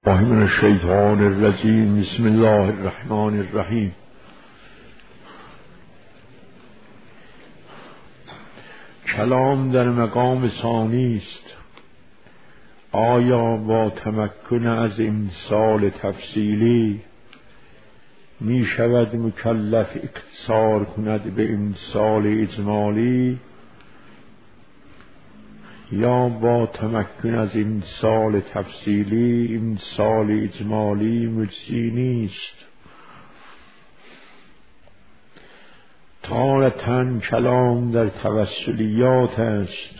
من الشیطان الرجیم. بسم الله الرحمن الرحیم. کلام در مقام ثانی است. آیا با تمکن از امثال تفصیلی می شود مکلف اقتصار کند به امثال اجمالی، یا با تمکن از امثال تفصیلی امثال اجمالی مجزی نیست؟ تارةً کلام در توسلیات است.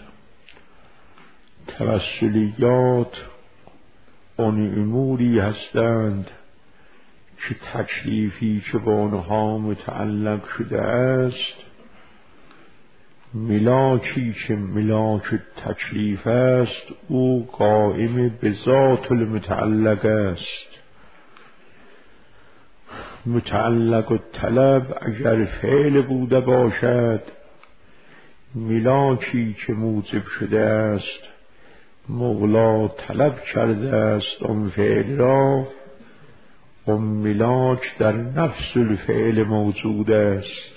توسلیات آن اموری هستند که تکلیفی که با آنها متعلق شده است، ملاکی که ملاک تکلیف است، او قائم به ذات المتعلق است. متعلق الطلب اگر فعل بوده باشد، ملاکی که موجب شده است مولا طلب کرده است آن فعل را، آن ملاک در نفس الفعل موجود است.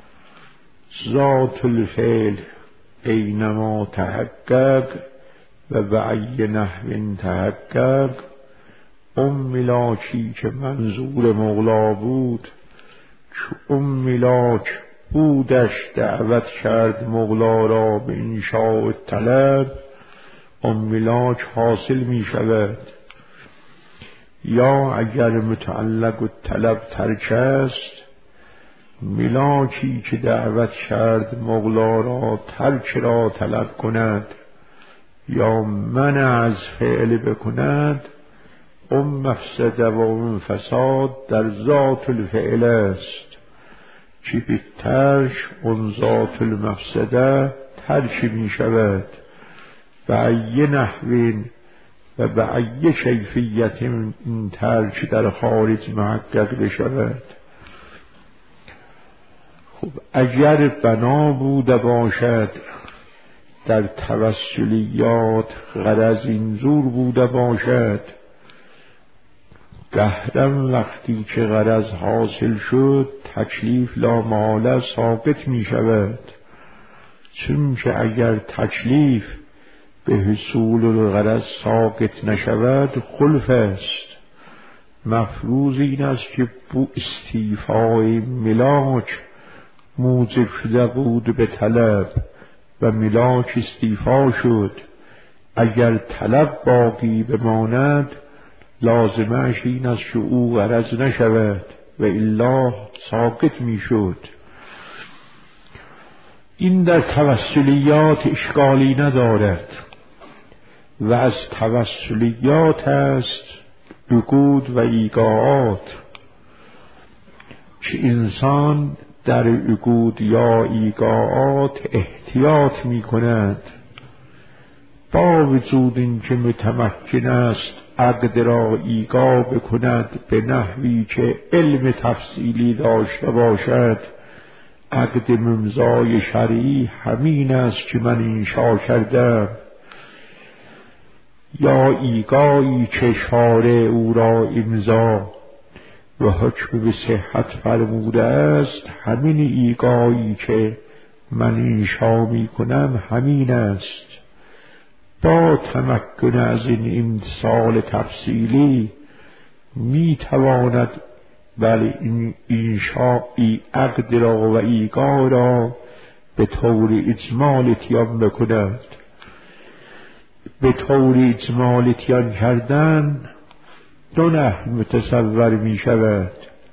ذات الفعل اینما تحقق و بأی نحو تحقق، اون ملاکی که منظور مولا بود، که اون ملاک بودش دعوت کرد مولا را به انشاء طلب، اون ملاک حاصل می شود. یا اگر متعلق الطلب ترک است، ملاکی که دعوت کرد مولا را ترک را طلب کند یا منع از فعل بکند، اون مفسده و اون فساد در ذات الفعل است که به ترک اون ذات المفسده ترک می شود. بأی نحو و بأی کیفیت این ترک در خارج محقق بشود. خب اگر بنا بوده باشد در توسلیات، غرض اینجور بوده باشد، قهرم وقتی که غرض حاصل شد تکلیف لامحاله ساقط می شود، چون که اگر تکلیف به حصول الغرض ساقط نشود خلف است. مفروض این است که بو استیفای ملاک موجب شده بود به طلب و ملاک استیفا شد. اگر طلب باقی بماند لازمش این است که او غرض نشود و الا ساقط می شد. این در توسلیات اشکالی ندارد و از توسلیات است عقود و ایقاعات، که انسان در عقود یا ایقاعات احتیاط می کند، با وجود این که متمکن است عقد را ایقاع بکند به نحوی که علم تفصیلی داشته باشد. عقد ممضای شرعی همین است که من انشا کردم، یا ایقاعی که شارع او را امضا و حکم به صحت فرموده است، همین ایقاعی که من انشا می کنم همین است. با تمکن از این امثال تفصیلی می تواند بل این انشائی عقد را و ایقاع را به طور اجمال اتیان بکند. به طور اجمال اتیان کردن دو نحو متصور می شود.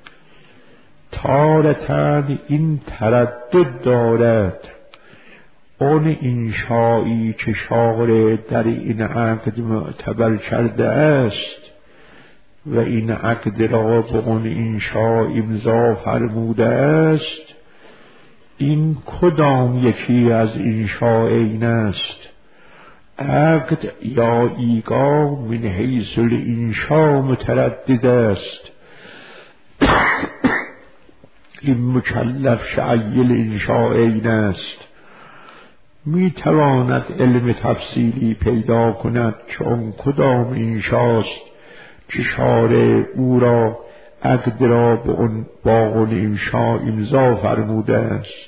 تارةً این تردد دارد، اون انشایی که شارع در این عقد معتبر کرده است و این عقد را به اون انشا امضا فرموده است، این کدام یکی از انشاءین است؟ عقد یا ایقاع من حیث الانشاء متردد است. این مکلف شأی الانشاءین است. می تواند علم تفصیلی پیدا کند که اون کدام انشاست که شارع او را عقد را با اون انشا امضا فرموده است.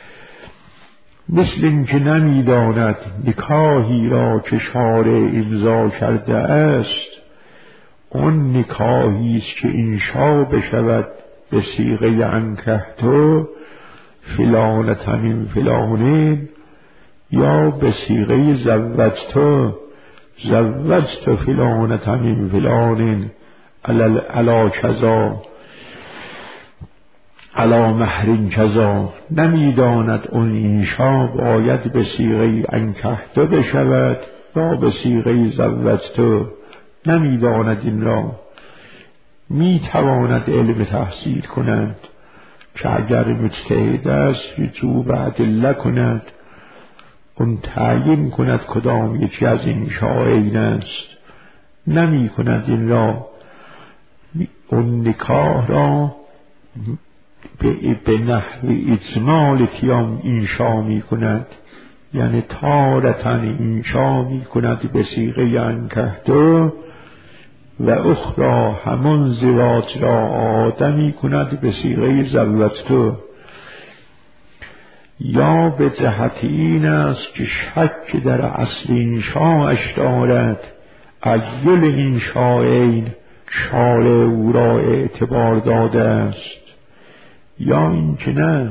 مثل این که نمیداند نکاحی را که شارع امضا کرده است اون نکاحی است که انشا بشود به صیغه انکحتو فلانة فلان یا به صیغه زوجتو فلانة فلان علی کذا علی مهر کذا. نمیداند اون انشا باید به صیغه انکحتو بشود یا به صیغه زوجتو، نمیداند این را. میتواند علم تحصیل کند که اگر مجتهد است وجوب ادله کند، اون تعیین کند کدام یکی از این شایعین است. نمی کند این را. اون نکاح را به نحو اجمال تیام انشا می کند، یعنی تارتن انشا می کند به صیغه انکحتو و اخرى همون زواج را آدمی کند به صیغه زوجتو. یا به جهت این است که شک در اصل انشاءش دارد ایل انشاءین شارع او را اعتبار داده است، یا اینکه نه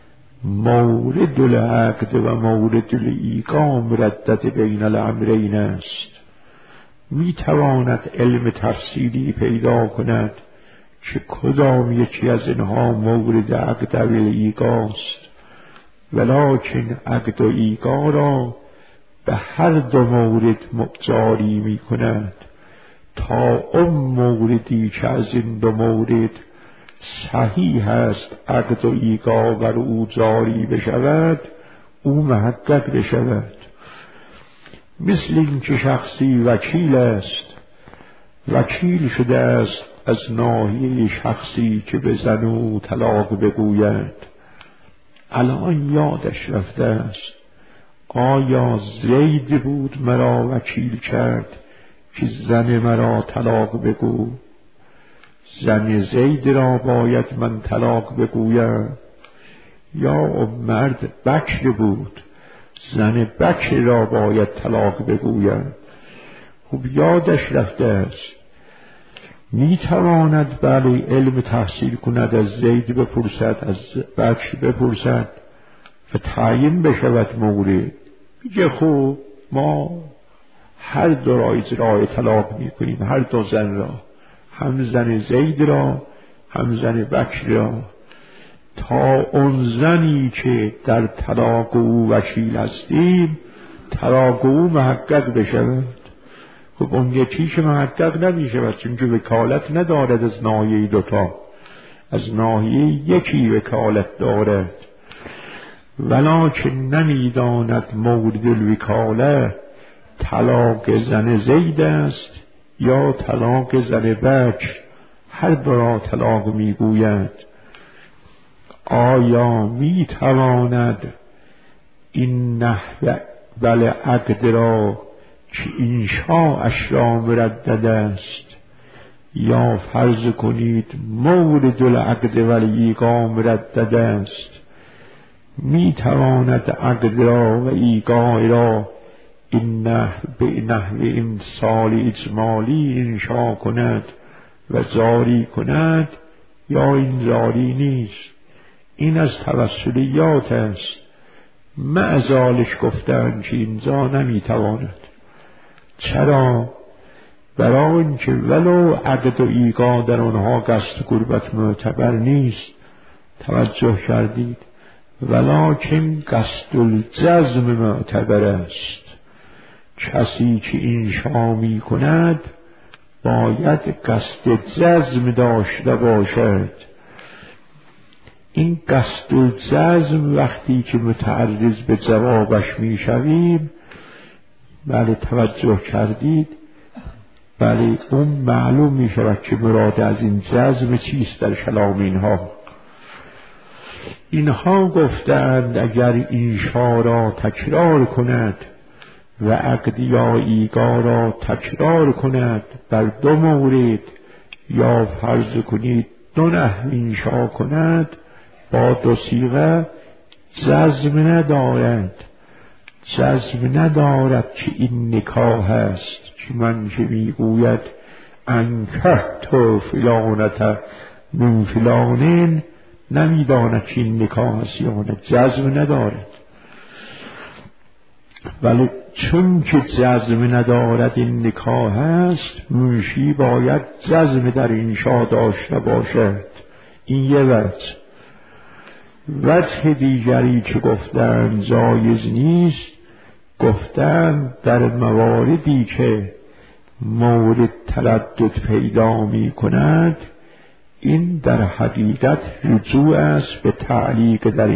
مورد العقد و مورد الایقاع مردد بین الامرین است. میتواند علم تفصیلی پیدا کند که کدام یکی از اینها مورد عقد و ایقاع است، ولکن عقد و ایقاع را به هر دو مورد جاری می کند تا اون موردی که از این دو مورد صحیح است عقد و ایقاع بر او جاری بشود او محقق بشود. مثل این که شخصی وکیل است، وکیل شده است از ناحیه شخصی که به زن او طلاق بگوید، الان یادش رفته است آیا زید بود مرا وکیل کرد که زن مرا طلاق بگو؟ زن زید را باید من طلاق بگویم، یا مرد بکر بود زن بکر را باید طلاق بگویم؟ خب یادش رفته است. میتواند بله علم تحصیل کند، از زید بپرسد از بکر بپرسد و تعیین بشود مورد. میگه خوب ما هر دو را اجرای طلاق میکنیم، هر دو زن را، هم زن زید را هم زن بکر را، تا اون زنی که در طلاق او وکیل هستیم طلاق او محقق بشود. خب اون یکی که محقق نمیشود چون که وکالت ندارد از ناحیه دوتا، از ناحیه یکی وکالت دارد. ولکن نمیداند مورد الوکاله طلاق زن زید است یا طلاق زن بکر، هر دو را طلاق میگوید. آیا میتواند این نحو بله عقد را که انشاءش را مردد است، یا فرض کنید مورد العقد و الایقاع مردد است، میتواند عقد را و ایقاع را این نحو به نحو امثال اجمالی انشا کند و جاری کند، یا این جاری نیست؟ این از توسلیات است. معذالش گفتند که اینجا نمیتواند. چرا؟ برای اینکه ولو عقد و ایقاع در آنها قصد قربت معتبر نیست، توجه کردید، ولکن قصد الجزم معتبر است. کسی که انشا می کند باید قصد جزم داشته باشد. این قصد الجزم وقتی که متعرض به جوابش می شویم، بله توجه کردید، بله اون معلوم می شود که مراد از این جزم چیست در کلام اینها. اینها گفتند اگر انشا را تکرار کند و عقد یا ایگا را تکرار کند بر دو مورد یا فرض کنید دو نحو انشا کند با دو صیغه جزم ندارد که این نکاح است. که من که میگوید انکحت فلانة من فلان نمیداند که این نکاح است یا نه، جزم ندارد. ولی چون که جزم ندارد این نکاح است، منشی باید جزم در انشا داشته باشد. این یه وجه دیگری که گفتن جایز نیست، گفتن در مواردی که مورد تردد پیدا می کند این در حقیقت رجوع است به تعلیق در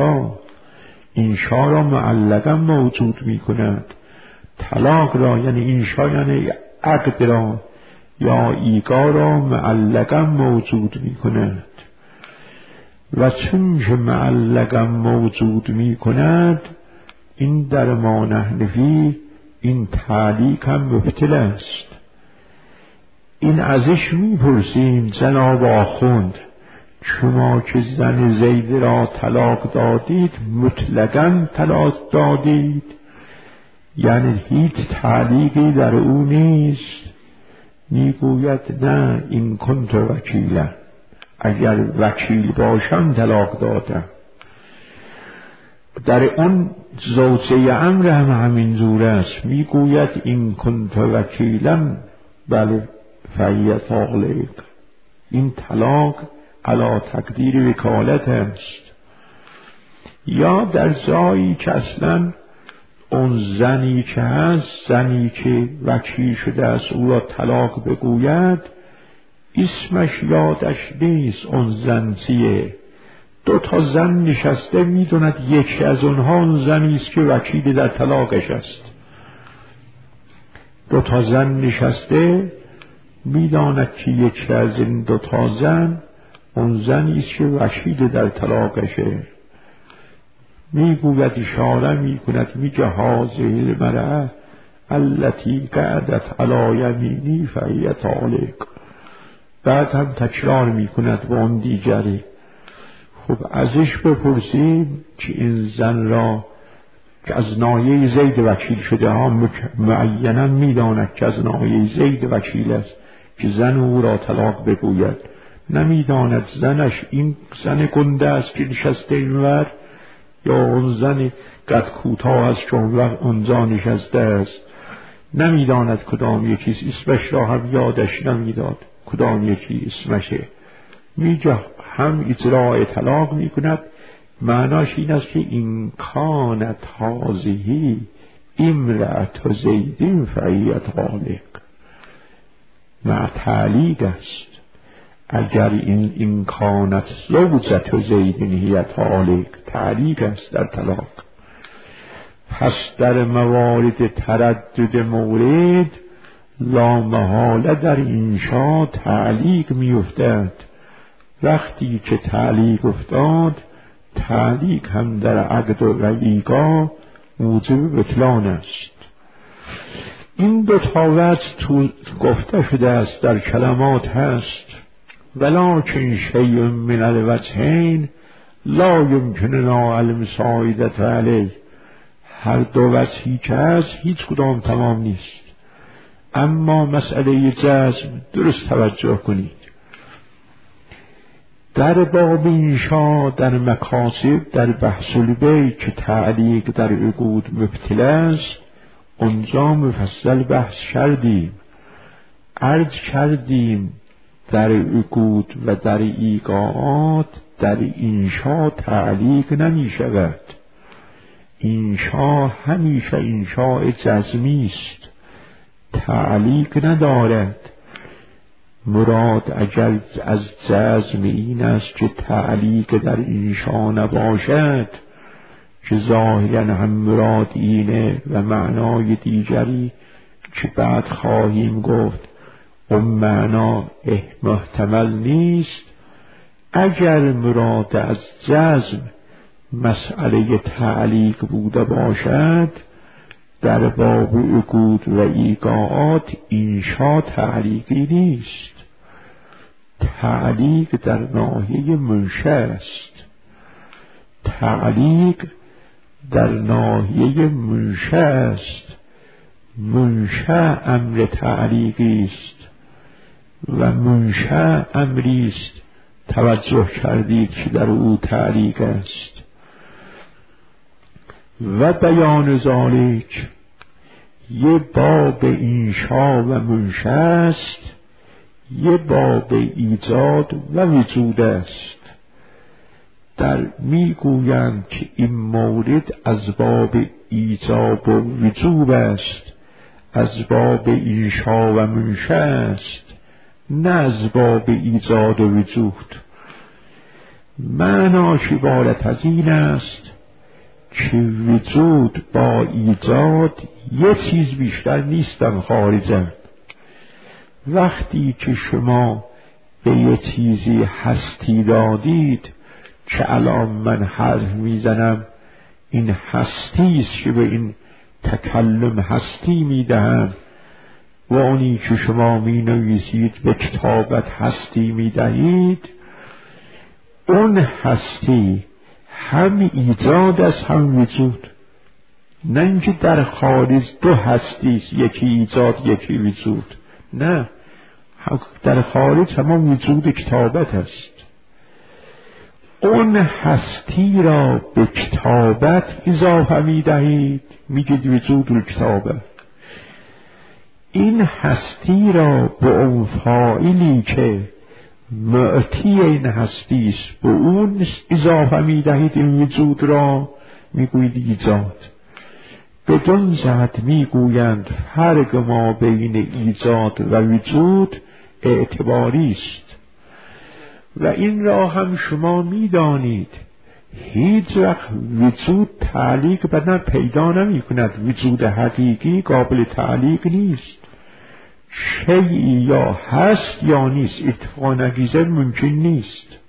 انشا را معلقا موجود می کند. طلاق را یعنی انشا یعنی عقد را یا ایگا را معلقا موجود می کند و چون که معلقا موجود می کند این در ما نحنفی این تعلیق هم مبطل است. این ازش میپرسیم جناب آخوند شما که زن زید را طلاق دادید مطلقاً طلاق دادید یعنی هیچ تعلیقی در او نیست؟ میگوید نه، این کنت وکیلا، اگر وکیل باشم طلاق دادم. در اون زوجه امر هم همینجور است، میگوید این کنت وکیلا بله فهی طالق. این طلاق علی تقدیر وکالت است. یا در جایی که اصلا اون زنی که هست، زنی که وکیل شده است او را طلاق بگوید اسمش یادش نیست اون زن چیه. دو تا زن نشسته میدوند یکی از اونها اون زنی است که وکیل در طلاقش است. دو تا زن نشسته میداند که یکی از این دو تا زن اون زنی است که وکیل در طلاقشه. میگوید اشاره میکند میگه هذه المرأة التي قعدت علی یمینی فهی طالق. بعد هم تکرار میکند با اون دیگری. خب ازش بپرسیم که این زن را که از ناحیه زید وکیل شده ها معینا میداند که از ناحیه زید وکیل است که زن او را طلاق بگوید. نمیداند زنش این زن گنده است که نشسته اینور یا اون زن قد کوتاه است که اونجا نشسته است. نمیداند کدام یکی اسمش را هم یادش نمیداد کدام یکی اسمشه. میگه هم اجراء طلاق میکند. معناش این است که این کانت هذه امرأة زید فهی طالق. مع تعلیق است. اگر این کانت زوجة زید هی طالق، تعلیق است در طلاق. پس در موارد تردد مورد لا محاله در انشا تعلیق میافتد. وقتی که تعلیق افتاد، تعلیق هم در عقد و ایگا موجب بطلان است. این دو تا وجه تو گفته شده است، در کلمات هست. ولکن شیء من الوجهین لا یمکننا المساعدة علیه. هر دو وجهی که هست هیچ کدام تمام نیست. اما مسئله جزم درست توجه کنید. در باب انشا در مکاسب در بحث البیع که تعلیق در عقود مبطل است، اونجا مفصل بحث کردیم. عرض کردیم در عقود و در ایقاعات در انشا تعلیق نمی شود. انشا همیشه انشاء جزمی است، تعلیق ندارد. مراد اگر از جزم این است که تعلیق در انشا نباشد، که ظاهرا هم مراد اینه و معنای دیگری که بعد خواهیم گفت اون معنا محتمل نیست. اگر مراد از جزم مسئله تعلیق بوده باشد، در باب عقود و ایقاعات انشا تعلیقی نیست، تعلیق در ناحیه منشأ است. تعلیق در ناحیه منشأ است. منشأ امر تعلیقی است و منشأ امری است توجه کردید که در او تعلیق است. و بیان ذالک یه باب انشا و منشأ است، یه باب ایجاد و وجود است. در میگویند که این مورد از باب ایجاب و وجوب است، از باب انشا و منشأ است، نه از باب ایجاد و وجود. معناش عبارت از این است که وجود با ایجاد یه چیز بیشتر نیستن، خارجن. وقتی که شما به یه چیزی هستی دادید که الان من حرف میزنم این هستی است که به این تکلم هستی میدهم و اونی که شما می نویسید به کتابت هستی میدهید، اون هستی هم ایجاد است هم وجود. نه اینکه در خارج دو هستی است، یکی ایجاد یکی وجود، نه، در خارج همان وجود کتابت است. اون هستی را به کتابت اضافه می دهید، میگید وجود الکتابه. این هستی را به اون فاعلی که معطی این هستی است به اون اضافه می دهید، این وجود را میگویید ایجاد. بدون جهت میگویند فرق ما بین ایجاد و وجود اعتباری است و این را هم شما میدانید. هیچ وقت وجود تعلیق بدن پیدا نمی کند. وجود حقیقی قابل تعلیق نیست. شیئی یا هست یا نیست، اتفاق نگیزه ممکن نیست.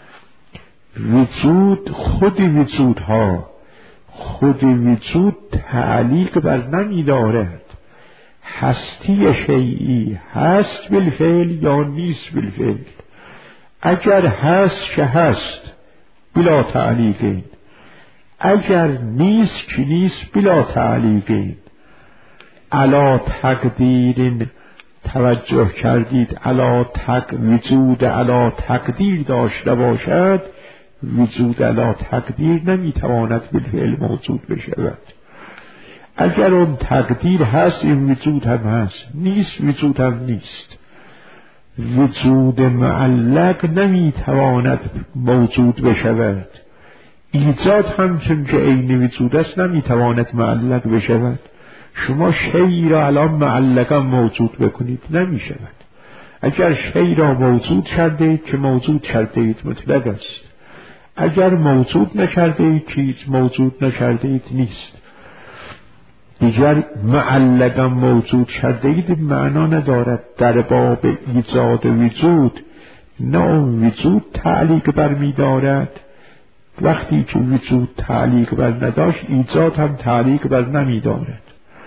وجود خود وجودها، خود وجود تعلیق بر نمی دارد. هستی شیئی هست بالفعل یا نیست بالفعل. اگر هست که هست بلا تعلیقین، اگر نیست که نیست بلا تعلیقین. علا تقدیرین، توجه کردید علا وجود علا تقدیر داشته باشد، وجود علا تقدیر نمیتواند بالفعل موجود بشود. اگر اون تقدیر هست این وجود هم هست، نیست وجود هم نیست. وجود معلق نمیتواند موجود بشود. ایجاد هم چون که عین وجود است نمیتواند معلق بشود. شما شیئی را الان معلقا موجود بکنید نمیشود. اگر شیئی را موجود کرده اید که موجود کرده اید مطلق است. اگر موجود نکرده اید که هیچ موجود نکرده اید نیست. دیگر معلقا موجود کرده اید معنا ندارد. در باب ایجاد وجود نه وجود تعلیق بر می دارد. وقتی که وجود تعلیق بر نداشت ایجاد هم تعلیق بر نمی دارد.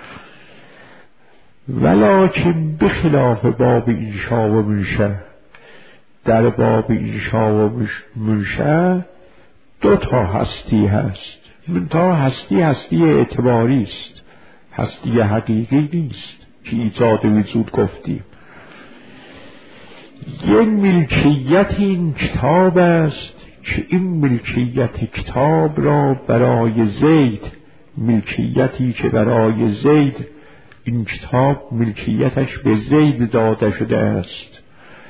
ولکن بخلاف باب انشا و منشأ، در باب انشا و منشأ دو تا هستی هست. منتها هستی اعتباری است، هستی حقیقی نیست که ایجاد وجود گفتیم. یه ملکیت این کتاب است که این ملکیت کتاب را برای زید، ملکیتی که برای زید این کتاب ملکیتش به زید داده شده است.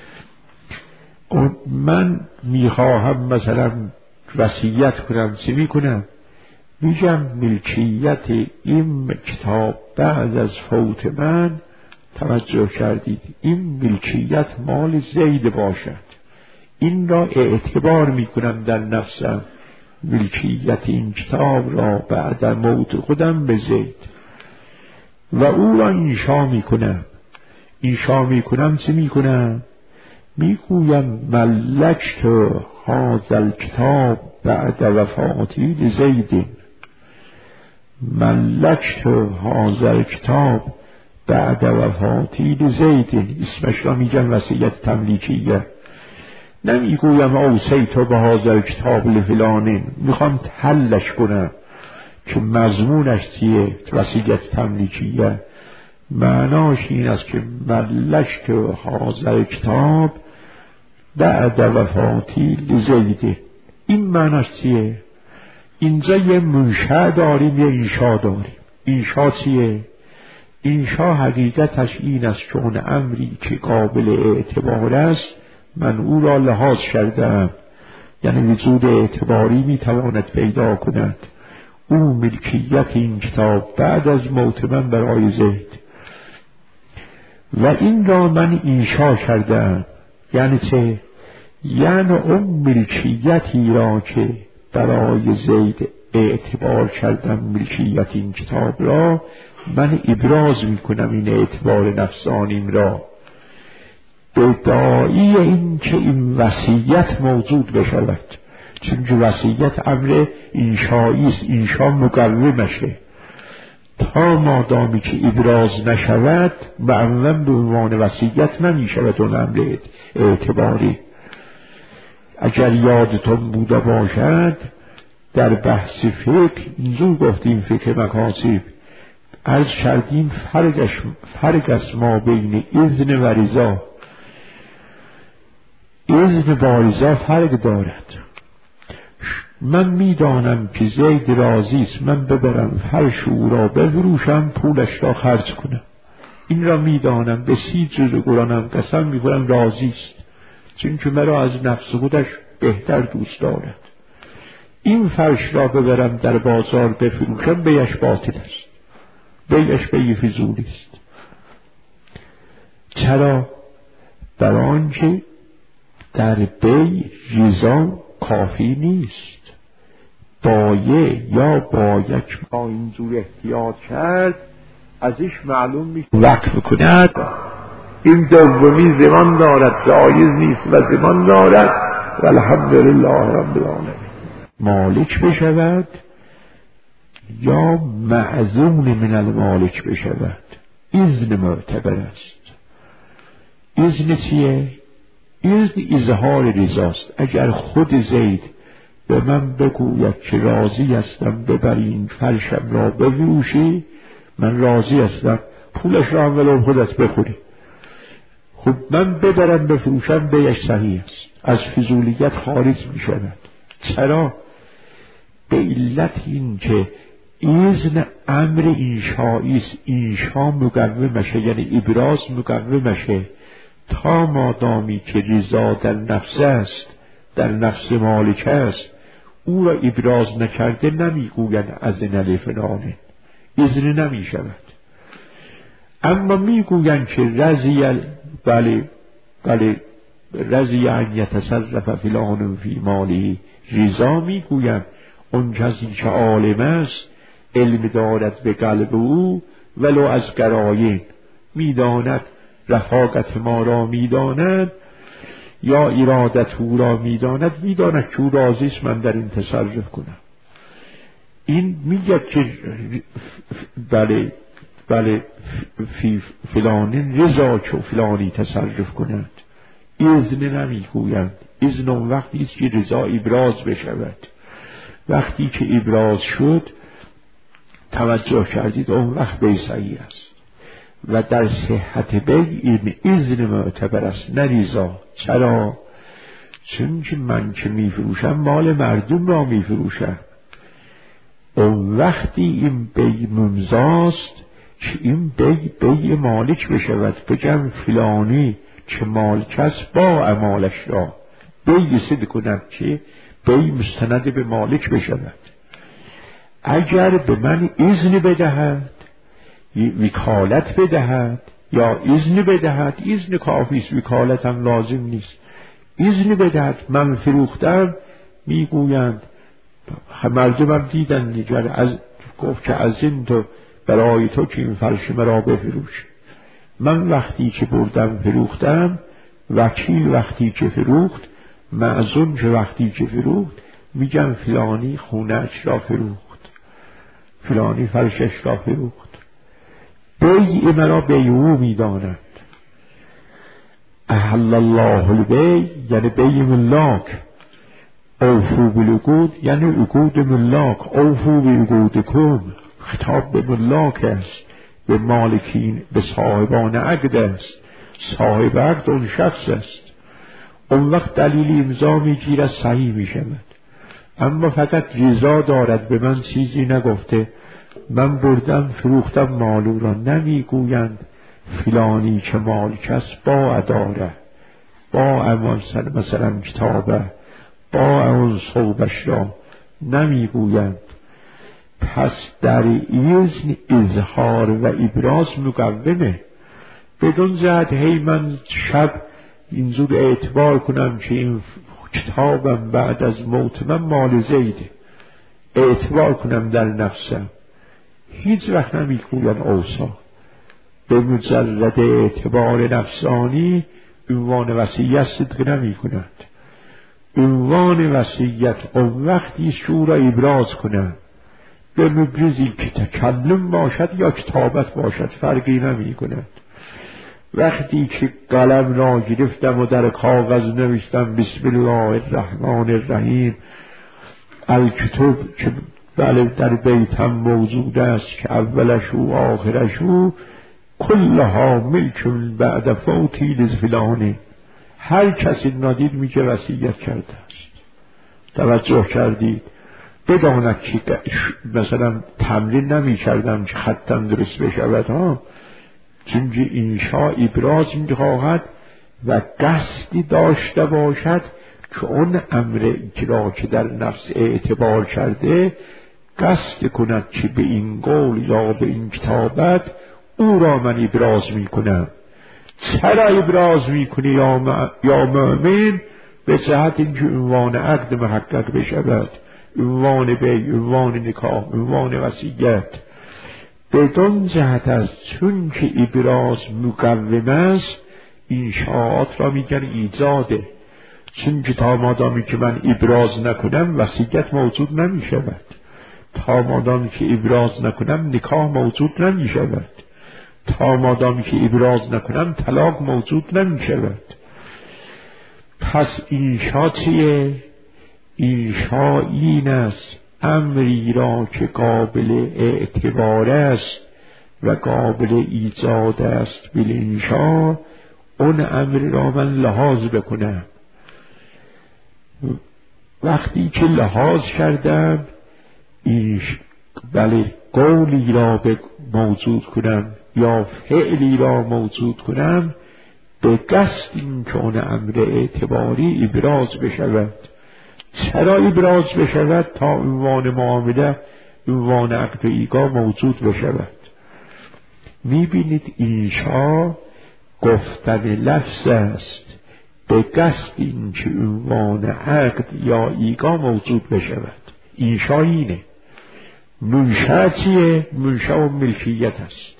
من میخواهم مثلا وصیت کنم، چی میکنم؟ میگم ملکیت این کتاب بعد از فوت من، توجه کردید، این ملکیت مال زید باشد. این را اعتبار میکنم در نفسم، ملکیت این کتاب را بعد از موت خودم به زید و او را انشا میکنم. انشا میکنم چی میکنم؟ میگویم ملکت هذا الکتاب بعد وفاتی لزید. ملکت هذا کتاب بعد وفاتی لزید، اسمش را میگن وصیت تملیکیه. نمیگویم اوصیت به هذا کتاب لفلان، میخوام حلش کنم که مضمونش چیه. وصیت تملیکیه معناش این است که ملکت هذا کتاب بعد وفاتی لزید. این معناش چیه؟ اینجا یه منشأ داریم یه انشا داریم. انشا چیه؟ انشا حقیقتش این است که اون امری که قابل اعتبار است من او را لحاظ کردم، یعنی وجود اعتباری میتواند پیدا کند. او ملکیت این کتاب بعد از موت من برای زید و این را من انشا کردم. یعنی چه؟ یعنی اون ملکیتی را که برای زید اعتبار کردم، ملکیت این کتاب را من ابراز میکنم، این اعتبار نفسانیم را به داعی این که این وصیت موجود بشود. چون که وصیت امر انشایی است، انشا مقومشه. تا مادامی که ابراز نشود معمولا به عنوان وصیت نمیشود اون امر اعتباری. اگر یادتون بوده باشد در بحث فقه اینجور گفتیم، فقه مکاسب عرض کردیم فرق است ما بین اذن و رضا. اذن با رضا فرق دارد. من میدانم که زید راضی است، من ببرم فرش او را بفروشم پولش را خرج کنم. این را میدانم، به 30 جز قرآنم قسم میخورم راضی است، چون که مرا از نفس خودش بهتر دوست دارد. این فرش را ببرم در بازار بفروشم بیش باطل است، بیش بی فضولی است. چرا؟ در آنکه در بی رضا کافی نیست. بایع یا بایک با اینجور احتیاط کرد ازش معلوم میشه وقف کند. این دومی زمان دارد، جایز نیست و زمان دارد و الحمدلله رب العالمین. مالک بشود یا معزون من المالک بشود، اذن معتبر است. اذن چیه؟ اذن اظهار رضاست. اگر خود زید به من بگوید که راضی هستم ببری این فرشم را بفروشی، من راضی هستم، پولش را ولو خودت بخوری، خب من ببرم بفروشم بیش صحیح است، از فضولیت خارج می شود. چرا؟ به علت این که اذن امر انشایی است، انشا مقومشه، یعنی ابراز مقومشه. تا مادامی که رضا در نفس است، در نفس مالک است، او را ابراز نکرده نمیگوین اذن لفلان، اذن نمی شود. اما میگوین که رضی، بله رضی ان یتصرف فلان فی مالی، رضا میگوین اون کسی که عالم است، علم دارد به قلب او، ولو از قرائن میداند، رفاقت ما را میداند یا ارادت او را میداند که او راضی است من در این تصرف کنم. این میگه که بله فی فلان رضا که فلانی تصرف کند. اذن نمیگویند. اذن اون وقتی است که رضا ابراز بشود. وقتی که ابراز شد توجه کردید اون وقت بی صحیح است و در صحت بی این اذن معتبر است نه رضا. چرا؟ چون که من که میفروشم مال مردم را میفروشم. اون وقتی این بی ممزاست که این بی مالک بشود، بگم فلانی که مالک است با امالش را بی سد کنم که بی مستند به مالک بشود. اگر به من اذن بدهد، وکالت بدهد یا اذن بدهد، اذن کافی است، وکالت هم لازم نیست. اذن بدهد من فروختم، میگویند مردم هم دیدن دیگر، از گفت که از این تو برای تو که این فرش مرا بفروش. من وقتی که بردم فروختم، وکیل وقتی که فروخت، معزون که وقتی که فروخت، میگم فلانی خونه‌اش را فروخت فلانی فرشش را فروخت. بیع مرا بیعو می‌دانند. احل الله البیع یعنی بیع ملاک، اوفو بالعقود یعنی عقود ملاک، اوفو بعقودکم خطاب به ملاک است، به مالکین، به صاحبان عقد است. صاحب عقد اون شخص است. اون وقت دلیل امضا میگیرد صحیح میشود، اما فقط رضا دارد، به من چیزی نگفته، من بردم فروختم مالو را. نمیگویند فلانی که مالک است با اداره، با امان مثلا کتابه، با اون صوبش را نمیگویند. پس در اذن اظهار و ابراز مقومه. بدون جهت هی من شب اینجور اعتبار کنم که این کتابم بعد از موت من مال زیده، اعتبار کنم در نفسم. هیچ وقت نمیگوین اوصا. به مجرد اعتبار نفسانی عنوان وصیت صدق نمی کند. عنوان وصیت اون وقتی شو را ابراز کنم، به مبرزی که تکلم باشد یا کتابت باشد فرقی نمی کند. وقتی که قلم را گرفتم و در کاغذ نوشتم بسم الله الرحمن الرحیم، الکتب که بله در بیتم موجود است که اولش و آخرش و کلها ملک بعد فوتی لفلانه، هر کسی نادید میگه وصیت کرده است. توجه کردید؟ بداند که مثلا تمرین نمی کردم که خطم درست بشود ها، چون انشا ابراز میخواهد و قصدی داشته باشد که اون امر را که در نفس اعتبار کرده قصد کند که به این قول یا به این کتابت او را من ابراز میکنم. چرا ابراز میکنی یا مؤمن؟ به جهت اینکه عنوان عقد محقق بشود، عنوان بیع، عنوان نکاح، عنوان وصیت. بدون جهت است، چون که ابراز مقوم است انشاءات را میگن ایجاده. چون که تا مادامی که من ابراز نکنم وصیت موجود نمی شود، تا مادامی که ابراز نکنم نکاح موجود نمی شود، تا مادامی که ابراز نکنم طلاق موجود نمی شود. پس انشا چیه؟ انشا این است امری را که قابل اعتبار است و قابل ایجاد است بالانشا، اون امر را من لحاظ بکنم. وقتی که لحاظ کردم بله قولی را موجود کنم یا فعلی را موجود کنم، به قصد این که اون امر اعتباری ابراز بشود. چرا ابراز بشود؟ تا عنوان معامله، عنوان عقد ایگا موجود بشود. میبینید انشا گفتن لفظ است به قصد این که عنوان عقد یا ایگا موجود بشود. انشا اینه. منشأ چیه؟ منشأ و ملکیت است.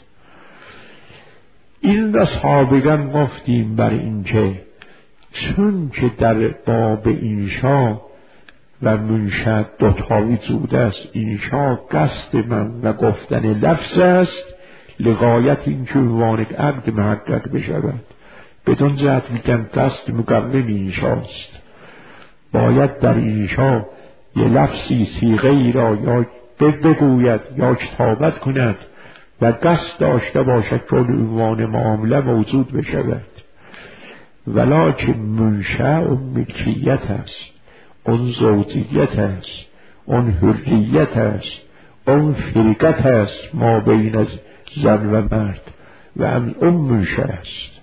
این را سابقا گفتیم بر اینکه چون که در باب انشا و منشأ دوتا وجود است، انشا قصد من و گفتن لفظ است لغایت این که عنوان عقد محقق بشود. بدون جهت میگن قصد مقوم انشاست. باید در انشا یه لفظی صیغه‌ای را یا بگوید یا کتابت کند و قصد داشته باشد که عنوان معامله موجود بشود. ولکن منشأ و ملکیت است، اون زوجیت است، اون حریت است، اون فرقت است ما بین از زن و مرد و اون منشأ است.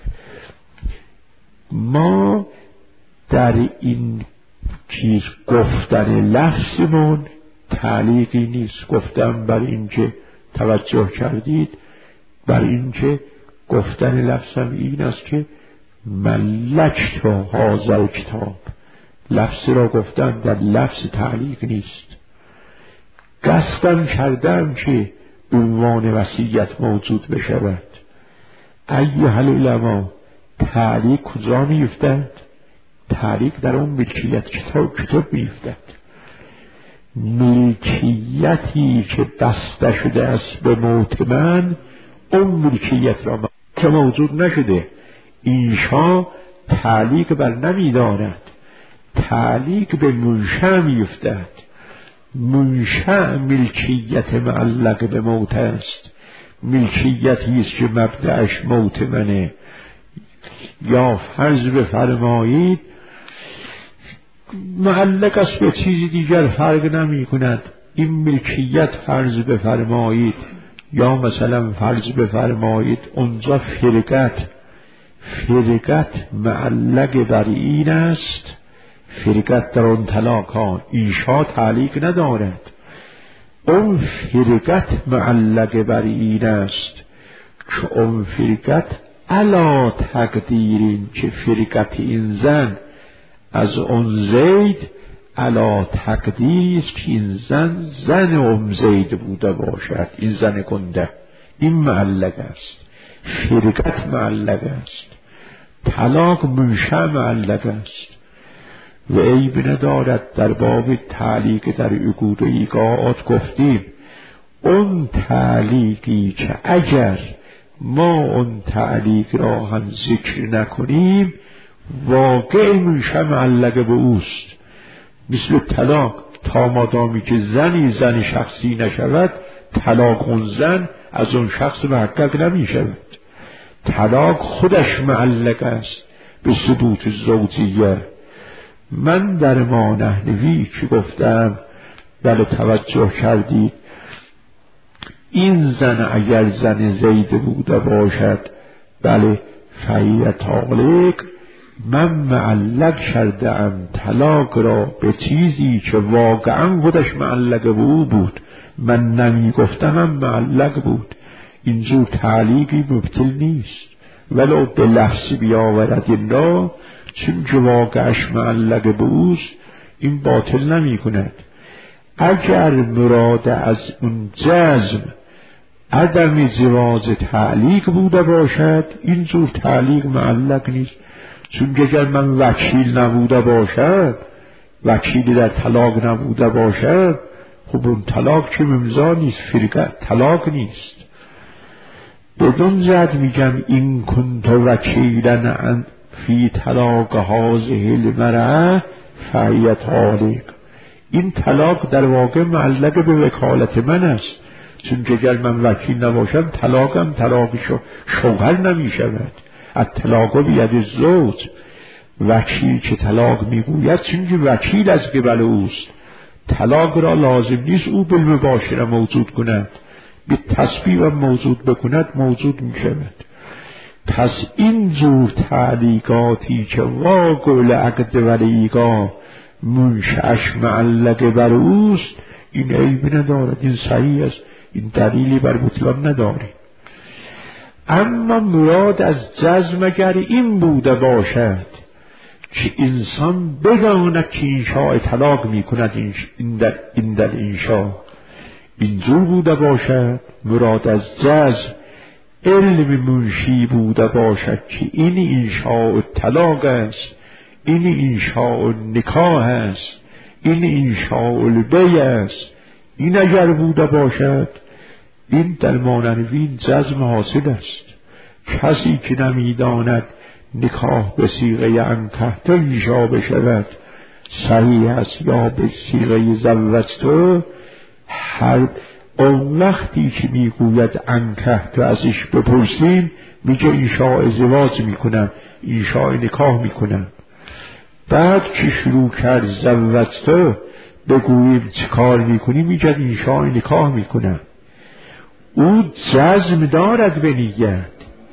ما در این چیز گفتن لفظمون تعلیقی نیست. گفتم بر اینکه توجه کردید، بر اینکه گفتن لفظم این است که ملکت هذا کتاب، لفظ را گفتن در لفظ تعلیق نیست. قصدم کردم که عنوان وصیت موجود بشود. ایها العلماء، تعلیق کجا میفتد؟ تعلیق در اون ملکیت کتاب میفتد. ملکیتی که بسته شده است به موت من، اون ملکیت را که موجود نشده. اینشا تعلیق بر نمی‌دارد، تعلیق به منشأ می‌افتد. منشأ ملکیت معلق به موت است، ملکیتی است که مبدأش موت منه. یا فرض بفرمایید معلق است به چیزی دیگر، فرق نمی کند. این ملکیت فرض بفرمایید، یا مثلا فرض بفرمایید اونجا فرقت معلق بر این است، فرقت در اون طلاق ها، اینشا تعلیق ندارد. اون فرقت معلق بر این است که اون فرقت علا تقدیرین، که فرقت این زن از اون زید علا تقدیری است که این زن اون زید بوده باشد. این زن گنده، این معلق است. فرقت معلق است، طلاق منشأ معلق است و عیب ندارد. در باب تعلیق در عقود و ایقاعات گفتیم اون تعلیقی که اگر ما اون تعلیق را هم ذکر نکنیم واقع منشأ معلق به اوست. مثل طلاق، تا مادامی که زن شخصی نشود، طلاق اون زن از اون شخص محقق نمی شود. طلاق خودش معلق است به ثبوت زوجیه. من در ما نحنوی که گفتم، بله توجه کردید، این زن اگر زن زید بوده باشد، بله فهی طالق، من معلق کردم طلاق را به چیزی که واقعا خودش معلق به او بود. من نمی گفتم معلق بود. اینجور تعلیقی مبطل نیست، ولو به لفظ بیاورد این را، چون که واقعش معلق به اوست، این باطل نمی کند. اگر مراد از اون جزم عدم جواز تعلیق بوده باشد، اینجور تعلیق معلق نیست. چون که اگر من وکیل نبوده باشد، وکیلی در طلاق نبوده باشد، خب اون طلاق که امضا نیست، فرقت طلاق نیست. بدون زد میگم این کنت وکیلن فی طلاق هذه المرأة فهی طالق. این طلاق در واقع معلق به وکالت من است، چون که اگر من وکیل نباشم طلاقم طلاق شوهر نمی شود. الطلاق بید الزوج، وکیل که طلاق میگوید چون که وکیل از قبل اوست، طلاق را لازم نیست او بالمباشره موجود کند، به تسبیح موجود بکند موجود می شود. پس این جور تعلیقاتی که واقع عقد ولیگاه منشأش معلق بر اوست، این عیب ندارد، این صحیح است، این دلیلی بر بطلان نداره. اما مراد از جزم اگر این بوده باشد که انسان بداند که انشاء طلاق می کند، این در انشاء اینجور بوده باشد، مراد از جزم علم منشی بوده باشد که این انشاء طلاق است، این انشاء نکاح است، این انشاء بیع است، این اگر بوده باشد، این در مانوین جزم حاصل است. کسی که نمیداند نکاح به صیغه انکحته انشاء بشود صحیح است یا به صیغه زوجته، هر اون وقتی که میگوید انکحته ازش بپرسیم میگه انشاء ازدواج میکنم، انشاء نکاح میکنم. بعد که شروع کرد زوجته بگوییم چه کار میکنی، میگه انشاء نکاح میکنم. او جزم دارد به نیت.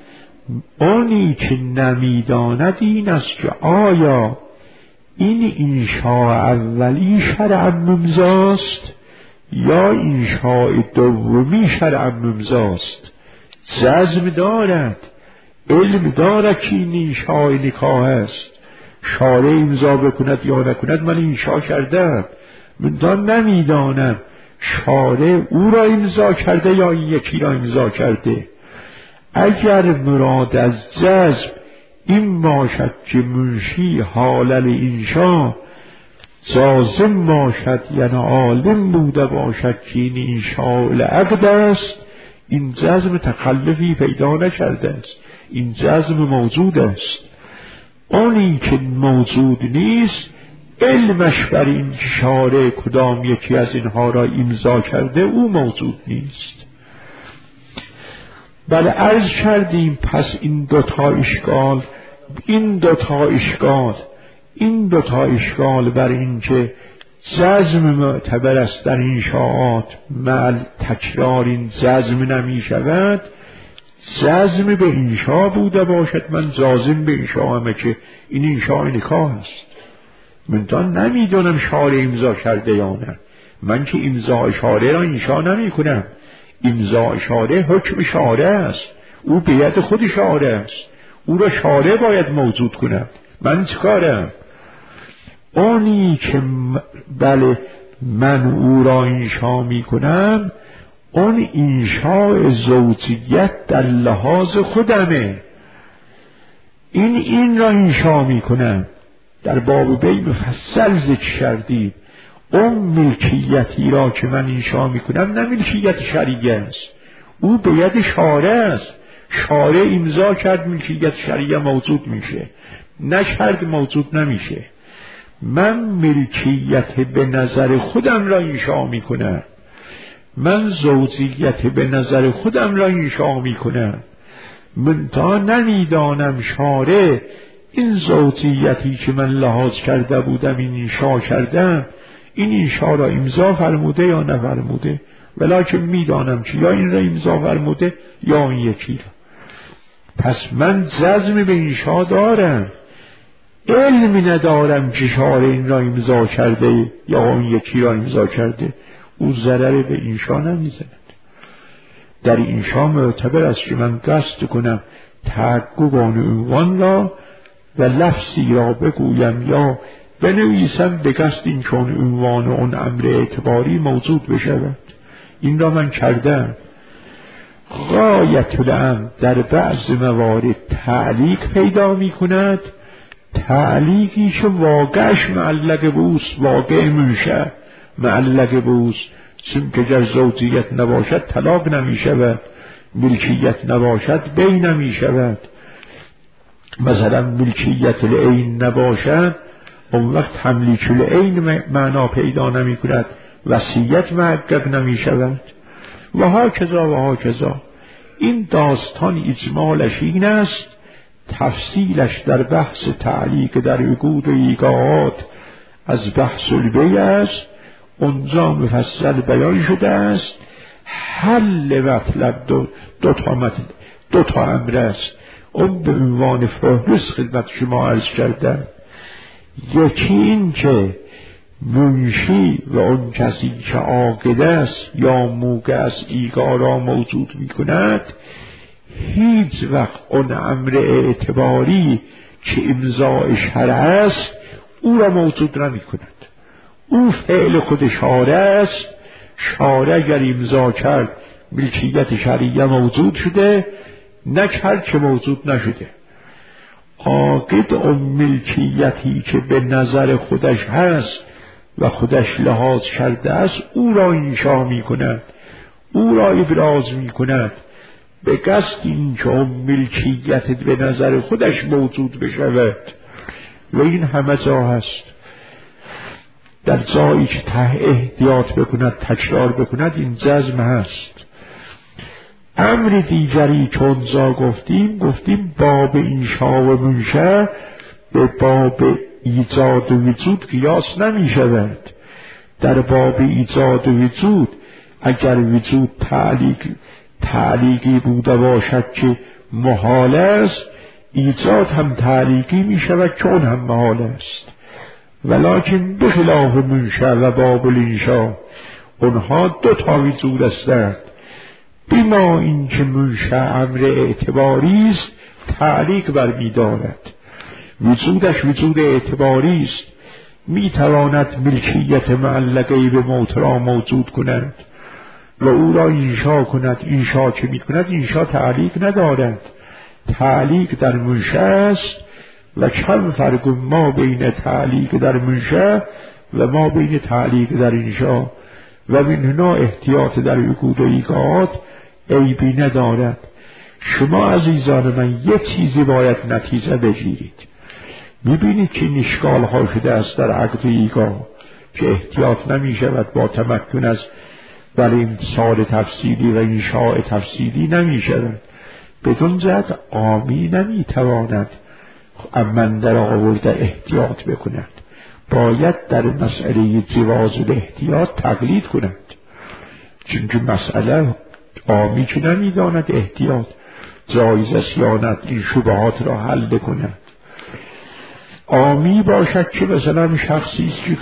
اونی که نمیداند این است که آیا این انشاء اولی شرعاً ممضاست یا انشاء دومی شرعاً ممضاست. جزم دارد، علم دارد که این انشاء نکاح است، شارع امضا بکند یا نکند من انشاء کردم، من نمیدانم شارع او را امضا کرده یا این یکی را امضا کرده. اگر مراد از جزم این باشد که منشی حالل انشاء جازم باشد یعنی عالم بوده باشد که این انشاء العقد است، این جزم تخلفی پیدا نکرده است، این جزم موجود است. آنی که موجود نیست علمش بر این شارع کدام یکی از اینها را امضا کرده او موجود نیست. بله عرض کردیم پس این دوتا اشکال بر این که جزم معتبر است در انشاءات مع تکرار این جزم نمی شود. جزم به انشاء بوده باشد، من جازم به انشاءمه که این انشاء نکاح است، من تا نمیدونم شارع امضا کرده یا نه. من که امضا شارع را انشاء نمی کنم، امضا شارع حکم شارع است، او به ید خود شارع است، او را شارع باید موجود کند، من چکارم؟ آنی که بله من او را انشاء می کنم، اون انشاء زوجیت در لحاظ خودمه، این را انشاء می کنم. در باب بی مفصل ذکر کردیم اون ملکیتی را که من انشاء می کنم نه ملکیت شرعی است، او به ید شارع است، شارع امضا کرد ملکیت شرعی موجود میشه، نکرد موجود نمیشه. من ملکیت به نظر خودم را انشاء می کنم، من زوجیت به نظر خودم را انشاء می کنم، من تا نمیدانم شارع این زوجیتی که من لحاظ کرده بودم این انشاء کردم، این انشاء را امضا فرموده یا نفرموده، ولکن میدانم که یا این را امضا فرموده یا این یکی را. پس من جزم به انشاء دارم، علمی ندارم که شارع این را امضا کرده یا اون یکی را امضا کرده، او ضرر به انشاء نمیزند. در انشاء معتبر است که من قصد کنم تعقب آن عنوان را و لفظی را بگویم یا بنویسم به قصد این چون عنوان و اون امر اعتباری موجود بشود. این را من کردم. غایت الامر در بعض موارد تعلیق پیدا می کند، تعلیقی که واقعش معلق بوست، واقع منشأ معلق بوست، چون که گر زوجیت نباشد طلاق نمی شود، ملکیت نباشد بی نمی شود. مثلا ملکیت العین نباشد اون وقت تملیک العین معنا پیدا نمی کند، وصیت محقق نمی شود و ها کذا. این داستان اجمالش این است، تفصیلش در بحث تعلیق در عقود و ایقاعات از بحث البیع است، اونجا مفصل بیان شده است. حل مطلب دو تا امر است، اون به عنوان فهرست خدمت شما عرض کردم. یکی این که منشی و اون کسی که عاقد است یا موقع از ایقاع را موجود می کند هیچ وقت اون امر اعتباری که امضاء شرع است او را موجود نمی کند. او فعل خود شارع است، شارع اگر امضا کرد ملکیت شرعیه موجود شده، نکرد که موجود نشده. عاقد اون ملکیتی که به نظر خودش هست و خودش لحاظ کرده است او را انشاء می کند، او را ابراز می کند به قصد این که اون ملکیت به نظر خودش موجود بشود. و این همه جا هست، در جایی که احتیاط بکند تکرار بکند این جزم هست. امر دیگری که اونجا گفتیم باب انشاء و منشأ به باب ایجاد و وجود قیاس نمی شود. در باب ایجاد و وجود اگر وجود تعلیقی بوده باشد که محال است، ایجاد هم تعلیقی می شود که اون هم محال است. ولکن بخلاف منشأ و باب الانشاء اونها دو تا وجود هستند. بما این که منشأ امر اعتباری است تعلیق برمی دارد، وجودش وجود اعتباری است، می تواند ملکیت معلقه به موت را موجود کند و او را انشاء کند. انشاء که می کند انشاء تعلیق ندارد، تعلیق در منشأ است و کم فرق ما بین تعلیق در منشأ و ما بین تعلیق در اینجا و من هنا احتیاط در عقود و ایقاعات عیبی ندارد. شما عزیزان من یه چیزی باید نتیجه بگیرید. میبینید که این اشکال ها شده است در عقد و ایقاع که احتیاط نمی شود با تمکن از برای امتثال تفصیلی و انشاء تفصیلی نمی شود. بدون جهت عامی نمی تواند من در آورده احتیاط بکند، باید در مسئله جواز الاحتیاط تقلید کند، چون مسئله عامی که نمی داند احتیاط جایز است یا نه این شبهات را حل بکند. عامی باشد که مثلا شخصی است که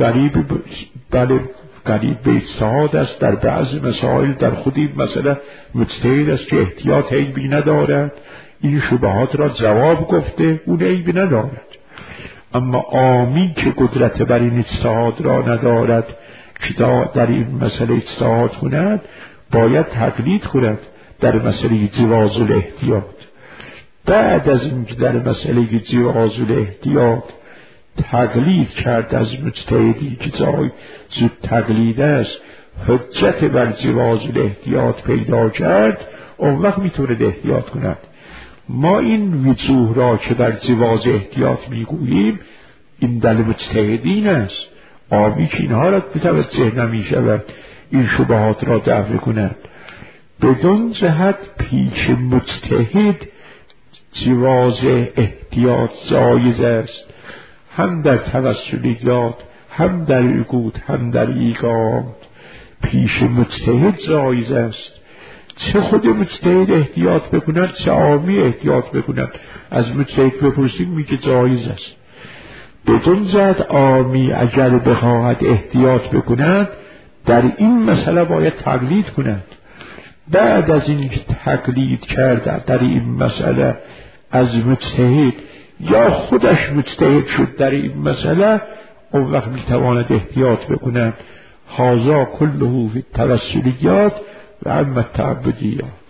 قریب به اجتهاد است در بعض مسائل، در خود این مسئله مجتهد است که احتیاط عیبی ندارد، این شبهات را جواب گفته، اون عیبی ندارد. اما عامی که قدرت بر این اجتهاد را ندارد که در این مسئله اجتهاد کند، باید تقلید کند در مسئله جواز الاحتیاط. بعد از اینکه در مسئله جواز الاحتیاط تقلید کرد از مجتهدی که جای زود تقلید است، حجت بر جواز الاحتیاط پیدا کرد، اون وقت میتونه احتیاط کند. ما این وجوه را که بر جواز احتیاط میگوییم این دل مجتهدین است. عامی که اینها را متوجه نمیشود این شبهات را دفع کند. بدون جهت پیش مجتهد جواز احتیاط جایز است، هم در توسلیات، هم در عقود، هم در ایقاع. پیش مجتهد جایز است، چه خود مجتهد احتیاط بکند چه عامی احتیاط بکند. از مجتهد بپرسیم میگه جایز است. بدون جهت عامی اگر بخواهد احتیاط بکند در این مسئله باید تقلید کند. بعد از این تقلید کرد در این مسئله از مجتهد یا خودش مجتهد شد در این مسئله، اون وقت میتواند احتیاط بکند. هذا كله في التوسلیات و اما التعبدیات.